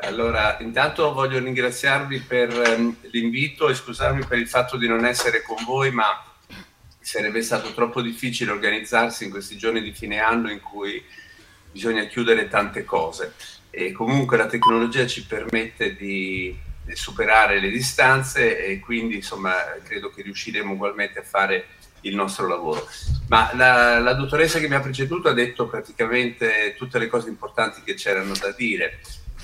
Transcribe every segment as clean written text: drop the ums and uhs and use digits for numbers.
Allora, intanto voglio ringraziarvi per l'invito e scusarmi per il fatto di non essere con voi, ma sarebbe stato troppo difficile organizzarsi in questi giorni di fine anno in cui bisogna chiudere tante cose. E comunque la tecnologia ci permette di superare le distanze e quindi insomma credo che riusciremo ugualmente a fare il nostro lavoro. Ma la dottoressa che mi ha preceduto ha detto praticamente tutte le cose importanti che c'erano da dire.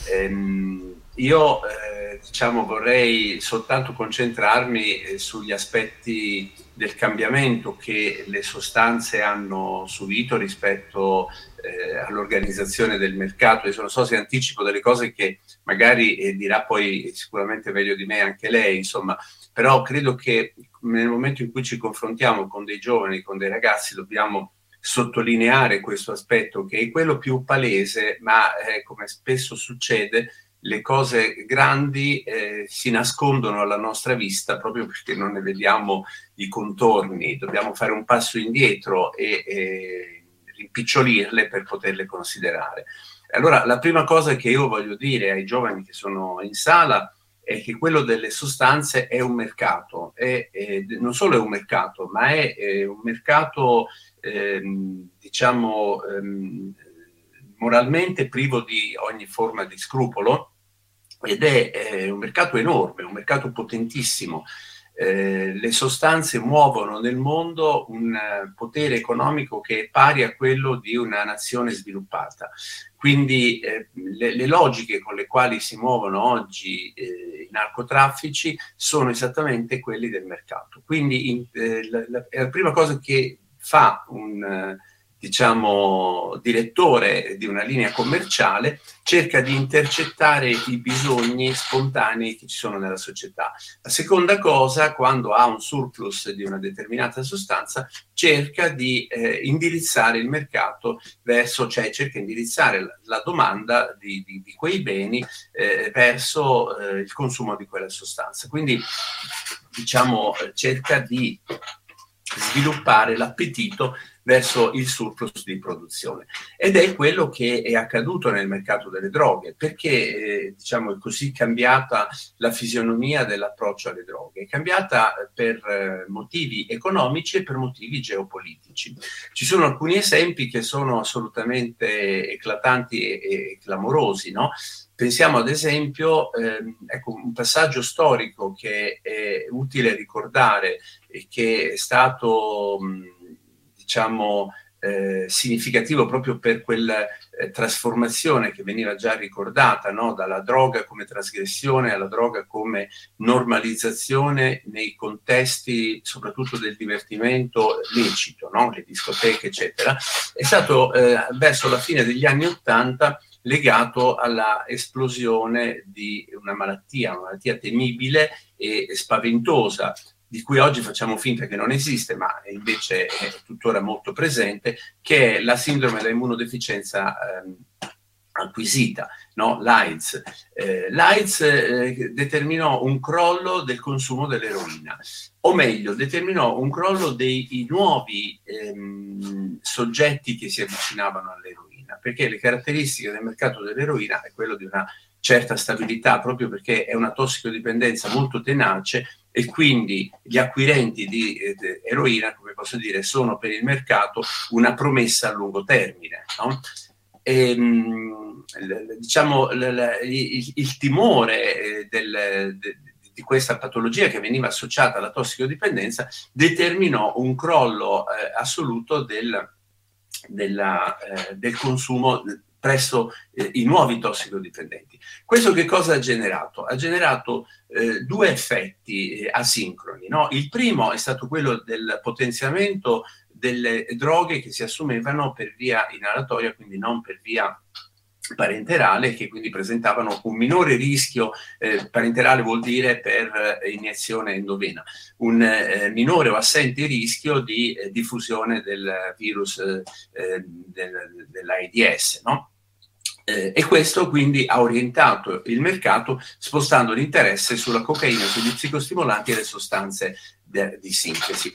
Io diciamo vorrei soltanto concentrarmi sugli aspetti del cambiamento che le sostanze hanno subito rispetto all'organizzazione del mercato. Io non so se anticipo delle cose che magari dirà poi sicuramente meglio di me anche lei, insomma, però credo che nel momento in cui ci confrontiamo con dei giovani, con dei ragazzi, dobbiamo sottolineare questo aspetto che è quello più palese, ma come spesso succede, le cose grandi si nascondono alla nostra vista proprio perché non ne vediamo i contorni. Dobbiamo fare un passo indietro e rimpicciolirle per poterle considerare. Allora, la prima cosa che io voglio dire ai giovani che sono in sala è che quello delle sostanze è un mercato, non solo è un mercato, ma è un mercato diciamo moralmente privo di ogni forma di scrupolo ed è un mercato enorme, un mercato potentissimo. Le sostanze muovono nel mondo un potere economico che è pari a quello di una nazione sviluppata. Quindi le logiche con le quali si muovono oggi i narcotraffici sono esattamente quelli del mercato. Quindi la prima cosa che fa un diciamo, direttore di una linea commerciale cerca di intercettare i bisogni spontanei che ci sono nella società. La seconda cosa, quando ha un surplus di una determinata sostanza, cerca di indirizzare il mercato verso, cioè cerca di indirizzare la domanda di quei beni verso il consumo di quella sostanza. Quindi, diciamo, cerca di sviluppare l'appetito verso il surplus di produzione. Ed è quello che è accaduto nel mercato delle droghe, perché diciamo, è così cambiata la fisionomia dell'approccio alle droghe. È cambiata per motivi economici e per motivi geopolitici. Ci sono alcuni esempi che sono assolutamente eclatanti e clamorosi, no? Pensiamo ad esempio, ecco, un passaggio storico che è utile ricordare e che è stato diciamo significativo proprio per quella trasformazione che veniva già ricordata, no? Dalla droga come trasgressione alla droga come normalizzazione nei contesti soprattutto del divertimento licito, no? Le discoteche eccetera, è stato verso la fine degli anni '80 legato alla esplosione di una malattia temibile e spaventosa, di cui oggi facciamo finta che non esiste, ma invece è tuttora molto presente, che è la sindrome da immunodeficienza acquisita, no? L'AIDS. L'AIDS determinò un crollo del consumo dell'eroina, o meglio, determinò un crollo dei nuovi soggetti che si avvicinavano all'eroina, perché le caratteristiche del mercato dell'eroina è quello di una certa stabilità, proprio perché è una tossicodipendenza molto tenace e quindi gli acquirenti di eroina, come posso dire, sono per il mercato una promessa a lungo termine, no? Diciamo il timore di questa patologia che veniva associata alla tossicodipendenza determinò un crollo assoluto del consumo presso i nuovi tossicodipendenti. Questo che cosa ha generato? Ha generato due effetti asincroni, no? Il primo è stato quello del potenziamento delle droghe che si assumevano per via inalatoria, quindi non per via parenterale, che quindi presentavano un minore rischio. Parenterale vuol dire per iniezione endovena, un minore o assente rischio di diffusione del virus dell'AIDS, no? E questo quindi ha orientato il mercato spostando l'interesse sulla cocaina, sugli psicostimolanti e le sostanze di sintesi.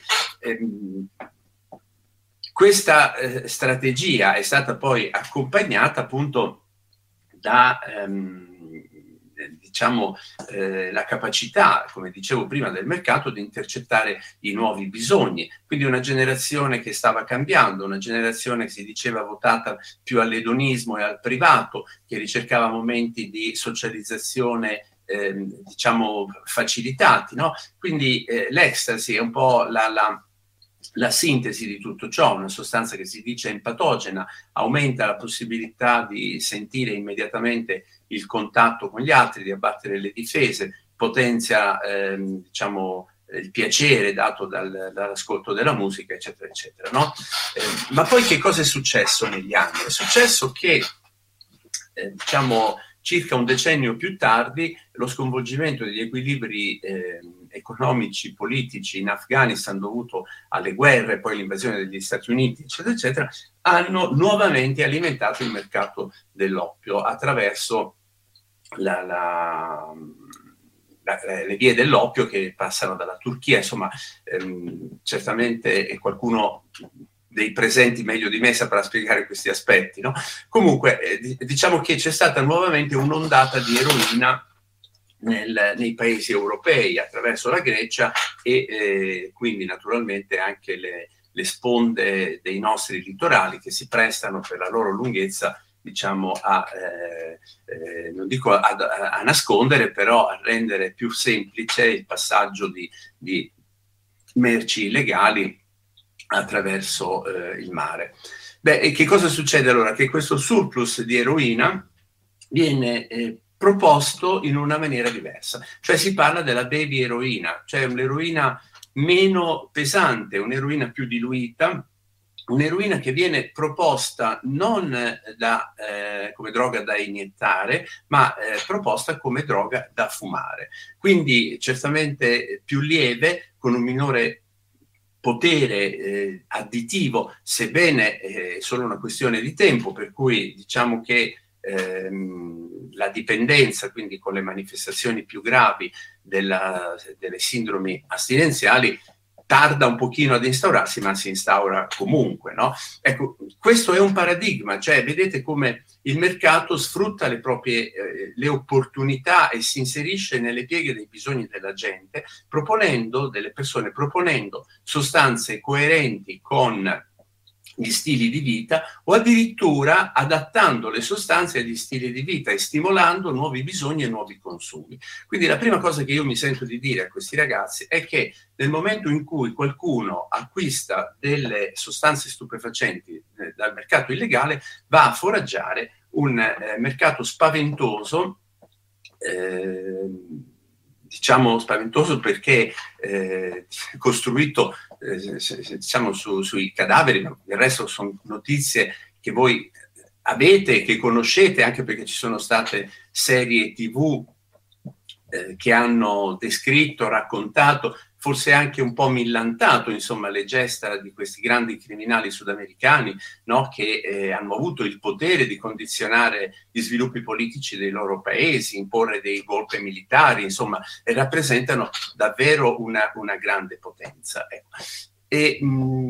Questa strategia è stata poi accompagnata appunto da diciamo, la capacità, come dicevo prima, del mercato di intercettare i nuovi bisogni. Quindi una generazione che stava cambiando, una generazione che si diceva votata più all'edonismo e al privato, che ricercava momenti di socializzazione diciamo facilitati, no? Quindi l'ecstasy è un po' la sintesi di tutto ciò, una sostanza che si dice empatogena, aumenta la possibilità di sentire immediatamente il contatto con gli altri, di abbattere le difese, potenzia diciamo il piacere dato dall'ascolto della musica, eccetera, eccetera, no? Ma poi che cosa è successo negli anni? È successo che diciamo circa un decennio più tardi lo sconvolgimento degli equilibri economici, politici in Afghanistan dovuto alle guerre, poi l'invasione degli Stati Uniti, eccetera, eccetera, hanno nuovamente alimentato il mercato dell'oppio attraverso le vie dell'oppio che passano dalla Turchia. Insomma, certamente qualcuno dei presenti meglio di me saprà spiegare questi aspetti, no? Comunque diciamo che c'è stata nuovamente un'ondata di eroina nei paesi europei attraverso la Grecia e quindi naturalmente anche le sponde dei nostri litorali che si prestano per la loro lunghezza, diciamo, non dico a nascondere, però a rendere più semplice il passaggio di merci illegali attraverso il mare. Beh, e che cosa succede allora? Che questo surplus di eroina viene proposto in una maniera diversa, cioè si parla della baby eroina, cioè un'eroina meno pesante, un'eroina più diluita, un'eroina che viene proposta non come droga da iniettare, ma proposta come droga da fumare. Quindi certamente più lieve, con un minore potere additivo, sebbene è solo una questione di tempo, per cui diciamo che la dipendenza, quindi con le manifestazioni più gravi delle sindromi astinenziali, tarda un pochino ad instaurarsi, ma si instaura comunque, no? Ecco, questo è un paradigma, cioè vedete come il mercato sfrutta le proprie le opportunità e si inserisce nelle pieghe dei bisogni della gente, proponendo delle persone, proponendo sostanze coerenti con gli stili di vita o addirittura adattando le sostanze agli stili di vita e stimolando nuovi bisogni e nuovi consumi. Quindi la prima cosa che io mi sento di dire a questi ragazzi è che nel momento in cui qualcuno acquista delle sostanze stupefacenti dal mercato illegale va a foraggiare un mercato spaventoso, diciamo spaventoso perché costruito diciamo sui cadaveri, ma del resto sono notizie che voi avete, che conoscete, anche perché ci sono state serie TV che hanno descritto, raccontato, forse anche un po' millantato, insomma, le gesta di questi grandi criminali sudamericani, no? Che hanno avuto il potere di condizionare gli sviluppi politici dei loro paesi, imporre dei golpe militari, insomma, rappresentano davvero una grande potenza. Ecco. E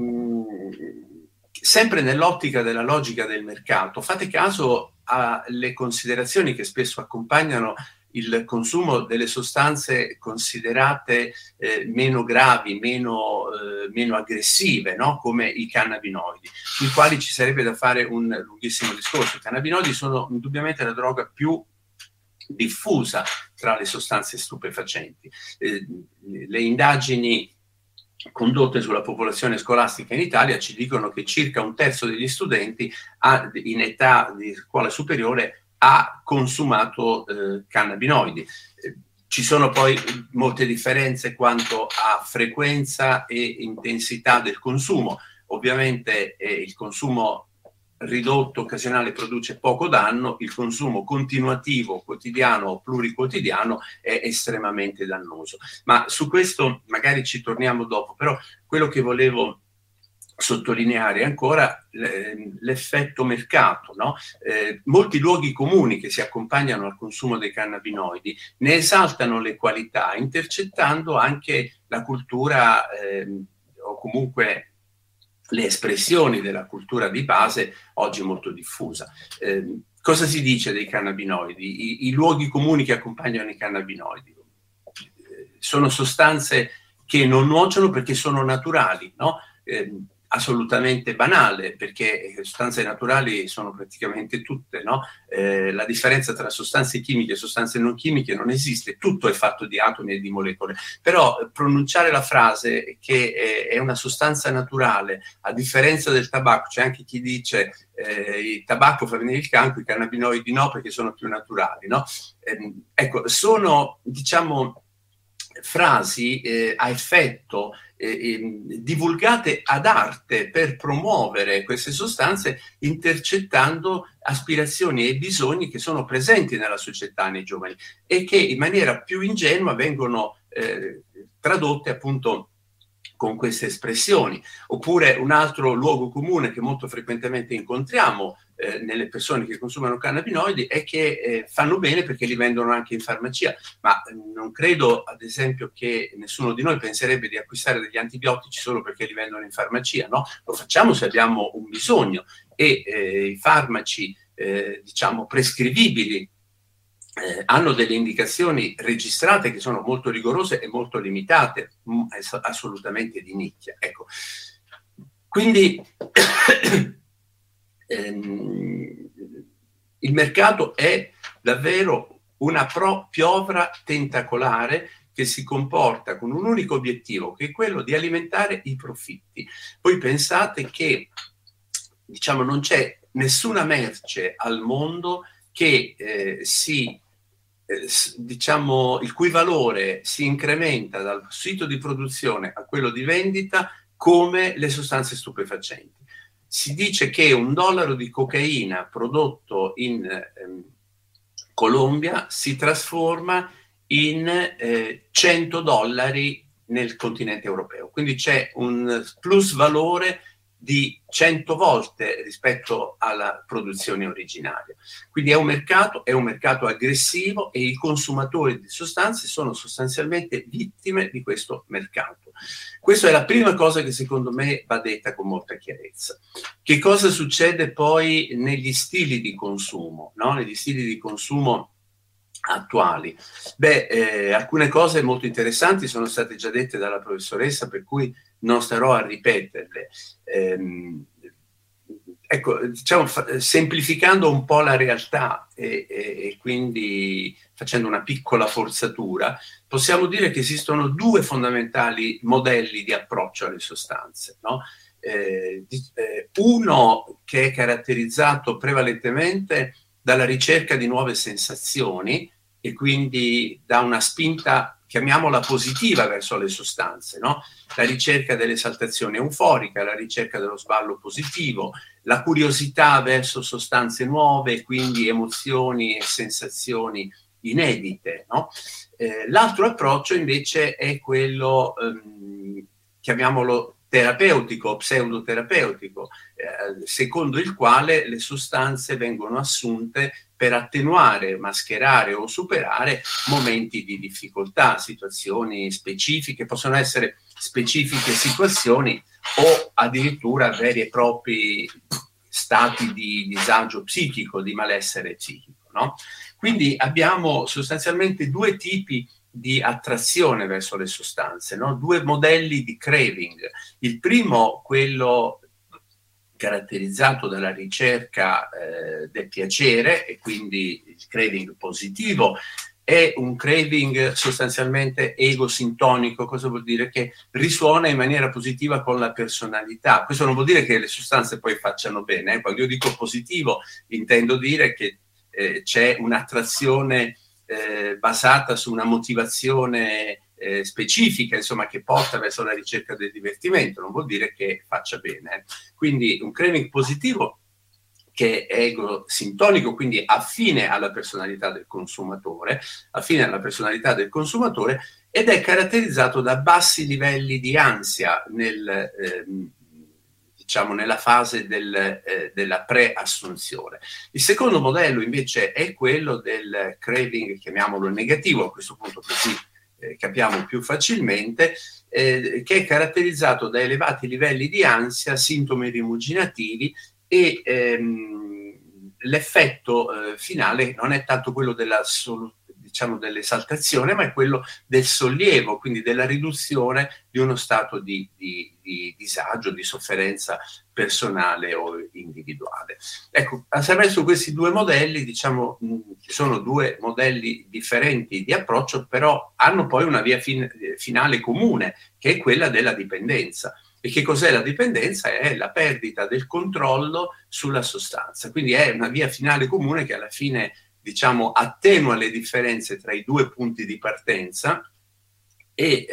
sempre nell'ottica della logica del mercato, fate caso alle considerazioni che spesso accompagnano il consumo delle sostanze considerate meno gravi, meno aggressive, no? Come i cannabinoidi, sui quali ci sarebbe da fare un lunghissimo discorso. I cannabinoidi sono indubbiamente la droga più diffusa tra le sostanze stupefacenti. Le indagini condotte sulla popolazione scolastica in Italia ci dicono che circa un terzo degli studenti in età di scuola superiore ha consumato cannabinoidi. Ci sono poi molte differenze quanto a frequenza e intensità del consumo. Ovviamente il consumo ridotto occasionale produce poco danno, il consumo continuativo, quotidiano o pluriquotidiano è estremamente dannoso. Ma su questo magari ci torniamo dopo, però quello che volevo sottolineare ancora l'effetto mercato, no? Molti luoghi comuni che si accompagnano al consumo dei cannabinoidi ne esaltano le qualità, intercettando anche la cultura o comunque le espressioni della cultura di base oggi molto diffusa. Cosa si dice dei cannabinoidi? I luoghi comuni che accompagnano i cannabinoidi. Sono sostanze che non nuociono perché sono naturali, no? Assolutamente banale, perché le sostanze naturali sono praticamente tutte, no? La differenza tra sostanze chimiche e sostanze non chimiche non esiste, tutto è fatto di atomi e di molecole, però pronunciare la frase che è una sostanza naturale, a differenza del tabacco, c'è anche chi dice il tabacco fa venire il cancro, i cannabinoidi no perché sono più naturali, no? Ecco, sono, diciamo, frasi a effetto divulgate ad arte per promuovere queste sostanze, intercettando aspirazioni e bisogni che sono presenti nella società, nei giovani, e che in maniera più ingenua vengono tradotte appunto con queste espressioni. Oppure un altro luogo comune che molto frequentemente incontriamo nelle persone che consumano cannabinoidi è che fanno bene perché li vendono anche in farmacia, ma non credo ad esempio che nessuno di noi penserebbe di acquistare degli antibiotici solo perché li vendono in farmacia, no? Lo facciamo se abbiamo un bisogno, e i farmaci diciamo prescrivibili hanno delle indicazioni registrate che sono molto rigorose e molto limitate, assolutamente di nicchia. Ecco. Quindi il mercato è davvero una piovra tentacolare che si comporta con un unico obiettivo, che è quello di alimentare i profitti. Voi pensate che, diciamo, non c'è nessuna merce al mondo che diciamo, il cui valore si incrementa dal sito di produzione a quello di vendita come le sostanze stupefacenti. Si dice che $1 di cocaina prodotto in Colombia si trasforma in $100 nel continente europeo. Quindi c'è un plus valore di 100 volte rispetto alla produzione originaria. Quindi è un mercato aggressivo, e i consumatori di sostanze sono sostanzialmente vittime di questo mercato. Questa è la prima cosa che secondo me va detta con molta chiarezza. Che cosa succede poi negli stili di consumo, no? Negli stili di consumo attuali? Alcune cose molto interessanti sono state già dette dalla professoressa, per cui non starò a ripeterle. Ecco, diciamo, semplificando un po' la realtà e quindi facendo una piccola forzatura, possiamo dire che esistono due fondamentali modelli di approccio alle sostanze, no? Uno che è caratterizzato prevalentemente dalla ricerca di nuove sensazioni, e quindi da una spinta, chiamiamola positiva, verso le sostanze, no? La ricerca dell'esaltazione euforica, la ricerca dello sballo positivo, la curiosità verso sostanze nuove, quindi emozioni e sensazioni inedite, no? L'altro approccio invece è quello, chiamiamolo terapeutico, pseudoterapeutico, secondo il quale le sostanze vengono assunte per attenuare, mascherare o superare momenti di difficoltà, situazioni specifiche, possono essere specifiche situazioni o addirittura veri e propri stati di disagio psichico, di malessere psichico, no? Quindi abbiamo sostanzialmente due tipi di attrazione verso le sostanze, no? Due modelli di craving. Il primo, quello caratterizzato dalla ricerca del piacere, e quindi il craving positivo, è un craving sostanzialmente egosintonico. Cosa vuol dire? Che risuona in maniera positiva con la personalità. Questo non vuol dire che le sostanze poi facciano bene. Quando io dico positivo intendo dire che c'è un'attrazione basata su una motivazione specifica, insomma, che porta verso la ricerca del divertimento, non vuol dire che faccia bene. Quindi un craving positivo che è egosintonico, quindi affine alla personalità del consumatore, ed è caratterizzato da bassi livelli di ansia diciamo nella fase della preassunzione. Il secondo modello invece è quello del craving, chiamiamolo negativo, a questo punto così capiamo più facilmente, che è caratterizzato da elevati livelli di ansia, sintomi rimuginativi e l'effetto finale non è tanto quello diciamo dell'esaltazione, ma è quello del sollievo, quindi della riduzione di uno stato di disagio, di sofferenza personale o individuale. Ecco, attraverso questi due modelli, diciamo, ci sono due modelli differenti di approccio, però hanno poi una via finale comune, che è quella della dipendenza. E che cos'è la dipendenza? È la perdita del controllo sulla sostanza. Quindi è una via finale comune che alla fine, diciamo, attenua le differenze tra i due punti di partenza e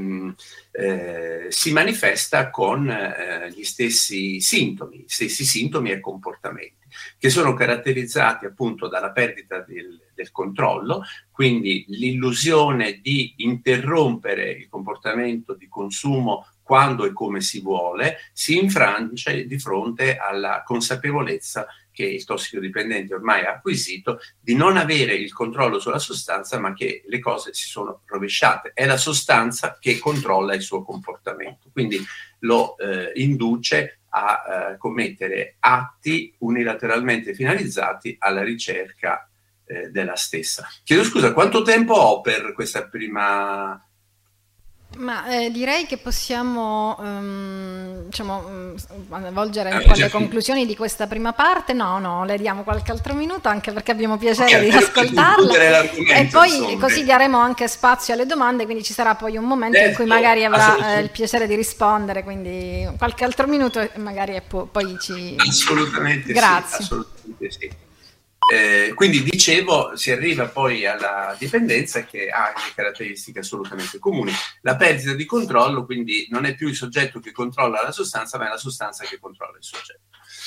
si manifesta con gli stessi sintomi e comportamenti, che sono caratterizzati appunto dalla perdita del controllo, quindi l'illusione di interrompere il comportamento di consumo quando e come si vuole, si infrange di fronte alla consapevolezza che il tossicodipendente ormai ha acquisito di non avere il controllo sulla sostanza, ma che le cose si sono rovesciate. È la sostanza che controlla il suo comportamento, quindi lo induce a commettere atti unilateralmente finalizzati alla ricerca della stessa. Chiedo scusa, quanto tempo ho per questa prima... Ma direi che possiamo diciamo, volgere un po' alle conclusioni di questa prima parte. No, le diamo qualche altro minuto, anche perché abbiamo piacere di ascoltarla, e poi così daremo anche spazio alle domande, quindi ci sarà poi un momento in cui magari avrà il piacere di rispondere, quindi qualche altro minuto e magari poi ci... Assolutamente. Grazie. Sì, assolutamente sì. Quindi dicevo, si arriva poi alla dipendenza, che ha delle caratteristiche assolutamente comuni. La perdita di controllo, quindi non è più il soggetto che controlla la sostanza, ma è la sostanza che controlla il soggetto.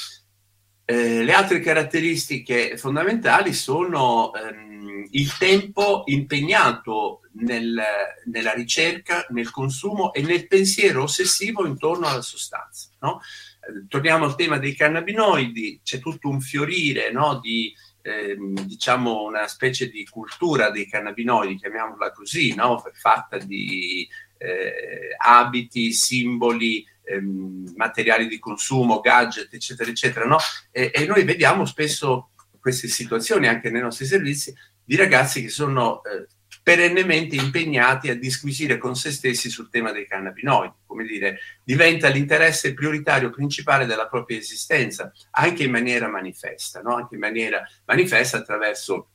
Le altre caratteristiche fondamentali sono il tempo impegnato nella ricerca, nel consumo e nel pensiero ossessivo intorno alla sostanza, no? Torniamo al tema dei cannabinoidi, c'è tutto un fiorire, no, di diciamo una specie di cultura dei cannabinoidi, chiamiamola così, no, fatta di abiti, simboli, materiali di consumo, gadget, eccetera, eccetera, no? E noi vediamo spesso queste situazioni anche nei nostri servizi di ragazzi che sono perennemente impegnati a disquisire con se stessi sul tema dei cannabinoidi, come dire, diventa l'interesse prioritario principale della propria esistenza, anche in maniera manifesta, no? Anche in maniera manifesta attraverso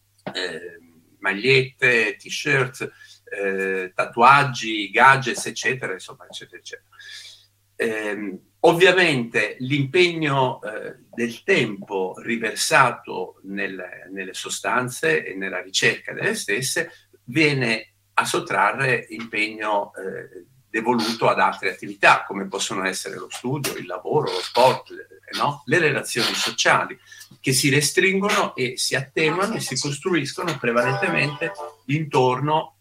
magliette, t-shirt, tatuaggi, gadgets, eccetera, insomma, eccetera, eccetera. Ovviamente l'impegno del tempo riversato nelle sostanze e nella ricerca delle stesse viene a sottrarre impegno devoluto ad altre attività, come possono essere lo studio, il lavoro, lo sport, no? Le relazioni sociali, che si restringono e si attenuano e si costruiscono prevalentemente intorno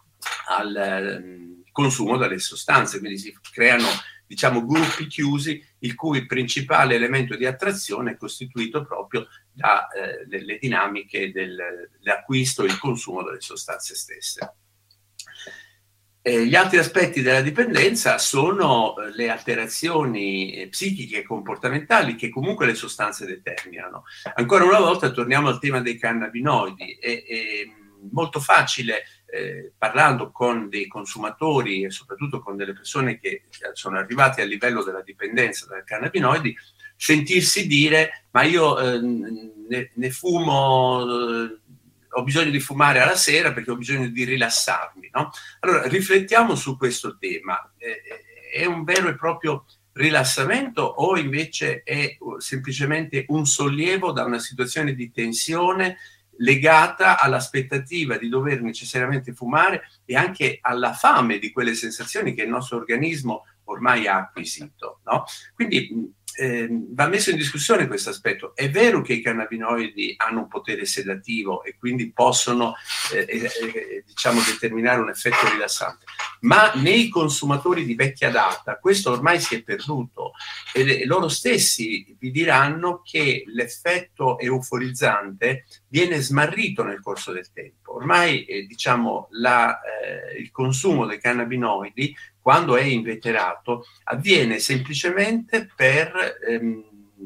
al consumo delle sostanze, quindi si creano, diciamo, gruppi chiusi il cui principale elemento di attrazione è costituito proprio dalle dinamiche dell'acquisto e il consumo delle sostanze stesse. Gli altri aspetti della dipendenza sono le alterazioni psichiche e comportamentali che comunque le sostanze determinano. Ancora una volta torniamo al tema dei cannabinoidi. È molto facile, parlando con dei consumatori e soprattutto con delle persone che sono arrivate al livello della dipendenza dai cannabinoidi, sentirsi dire: ma io ne fumo, ho bisogno di fumare alla sera perché ho bisogno di rilassarmi, no? Allora, riflettiamo su questo tema. È un vero e proprio rilassamento o invece è semplicemente un sollievo da una situazione di tensione legata all'aspettativa di dover necessariamente fumare e anche alla fame di quelle sensazioni che il nostro organismo ormai ha acquisito, no? Quindi va messo in discussione questo aspetto. È vero che i cannabinoidi hanno un potere sedativo e quindi possono diciamo determinare un effetto rilassante, ma nei consumatori di vecchia data questo ormai si è perduto e loro stessi vi diranno che l'effetto euforizzante viene smarrito nel corso del tempo. Ormai diciamo il consumo dei cannabinoidi, quando è inveterato, avviene semplicemente per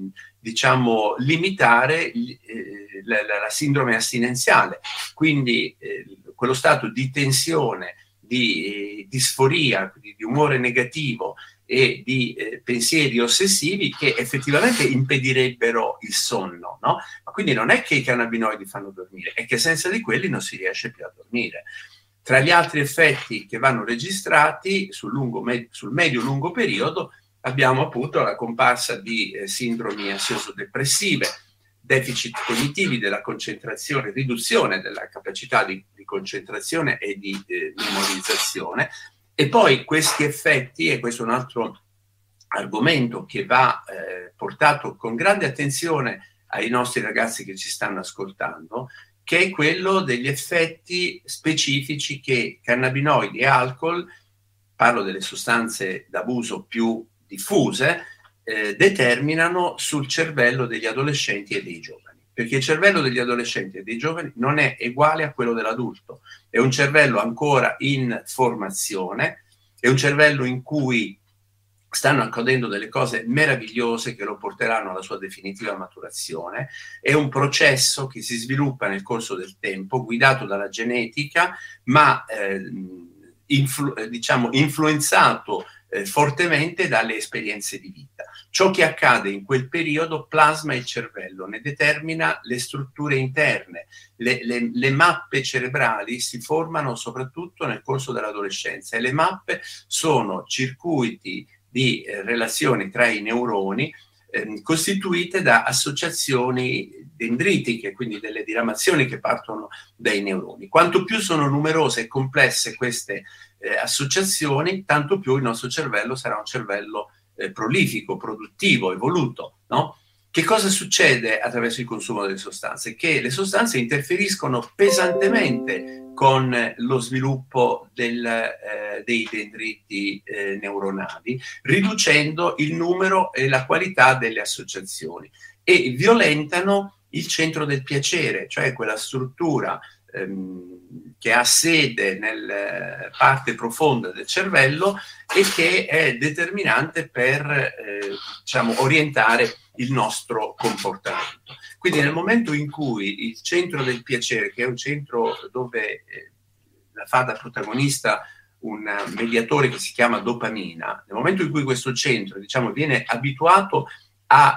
diciamo, limitare la sindrome astinenziale. Quindi quello stato di tensione, di disforia, di umore negativo e di pensieri ossessivi che effettivamente impedirebbero il sonno, no? Ma quindi non è che i cannabinoidi fanno dormire, è che senza di quelli non si riesce più a dormire. Tra gli altri effetti che vanno registrati sul medio-lungo periodo abbiamo appunto la comparsa di sindromi ansioso-depressive, deficit cognitivi della concentrazione, riduzione della capacità di concentrazione e di memorizzazione. E poi questi effetti, e questo è un altro argomento che va portato con grande attenzione ai nostri ragazzi che ci stanno ascoltando, che è quello degli effetti specifici che cannabinoidi e alcol, parlo delle sostanze d'abuso più diffuse, determinano sul cervello degli adolescenti e dei giovani. Perché il cervello degli adolescenti e dei giovani non è uguale a quello dell'adulto, è un cervello ancora in formazione, è un cervello in cui stanno accadendo delle cose meravigliose che lo porteranno alla sua definitiva maturazione. È un processo che si sviluppa nel corso del tempo, guidato dalla genetica, ma diciamo influenzato fortemente dalle esperienze di vita. Ciò che accade in quel periodo plasma il cervello, ne determina le strutture interne, le mappe cerebrali si formano soprattutto nel corso dell'adolescenza, e le mappe sono circuiti di relazioni tra i neuroni costituite da associazioni dendritiche, quindi delle diramazioni che partono dai neuroni. Quanto più sono numerose e complesse queste associazioni, tanto più il nostro cervello sarà un cervello prolifico, produttivo, evoluto, no? Che cosa succede attraverso il consumo delle sostanze? Che le sostanze interferiscono pesantemente con lo sviluppo dei dendriti neuronali, riducendo il numero e la qualità delle associazioni, e violentano il centro del piacere, cioè quella struttura che ha sede nella parte profonda del cervello e che è determinante per diciamo, orientare il nostro comportamento. Quindi nel momento in cui il centro del piacere, che è un centro dove la fa da protagonista un mediatore che si chiama dopamina, nel momento in cui questo centro, diciamo, viene abituato a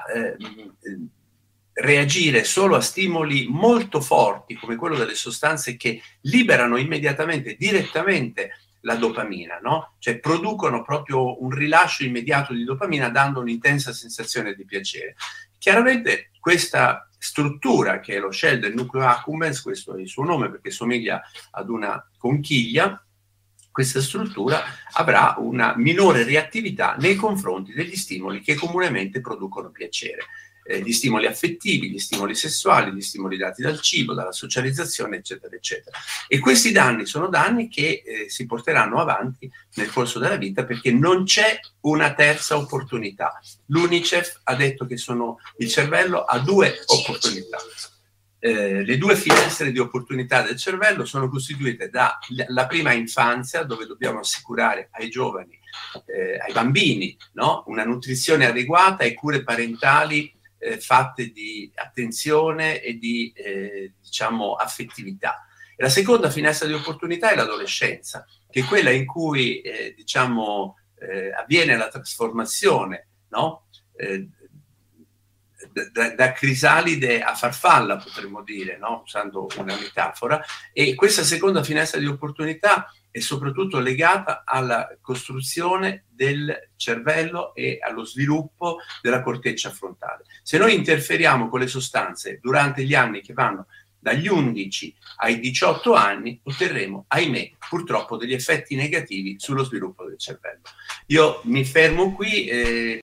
reagire solo a stimoli molto forti, come quello delle sostanze che liberano immediatamente, direttamente la dopamina, no? Cioè producono proprio un rilascio immediato di dopamina, dando un'intensa sensazione di piacere. Chiaramente questa struttura, che è lo shell del nucleo accumbens, questo è il suo nome perché somiglia ad una conchiglia, questa struttura avrà una minore reattività nei confronti degli stimoli che comunemente producono piacere. Gli stimoli affettivi, gli stimoli sessuali, gli stimoli dati dal cibo, dalla socializzazione, eccetera, eccetera. E questi danni sono danni che si porteranno avanti nel corso della vita, perché non c'è una terza opportunità. L'UNICEF ha detto che il cervello ha due opportunità. Le due finestre di opportunità del cervello sono costituite dalla prima infanzia, dove dobbiamo assicurare ai giovani, ai bambini, no? Una nutrizione adeguata e cure parentali fatte di attenzione e di diciamo affettività. E la seconda finestra di opportunità è l'adolescenza, che è quella in cui diciamo avviene la trasformazione, no? Da crisalide a farfalla, potremmo dire, no? Usando una metafora. E questa seconda finestra di opportunità è soprattutto legata alla costruzione del cervello e allo sviluppo della corteccia frontale. Se noi interferiamo con le sostanze durante gli anni che vanno dagli 11 ai 18 anni, otterremo, ahimè, purtroppo degli effetti negativi sullo sviluppo del cervello. Io mi fermo qui.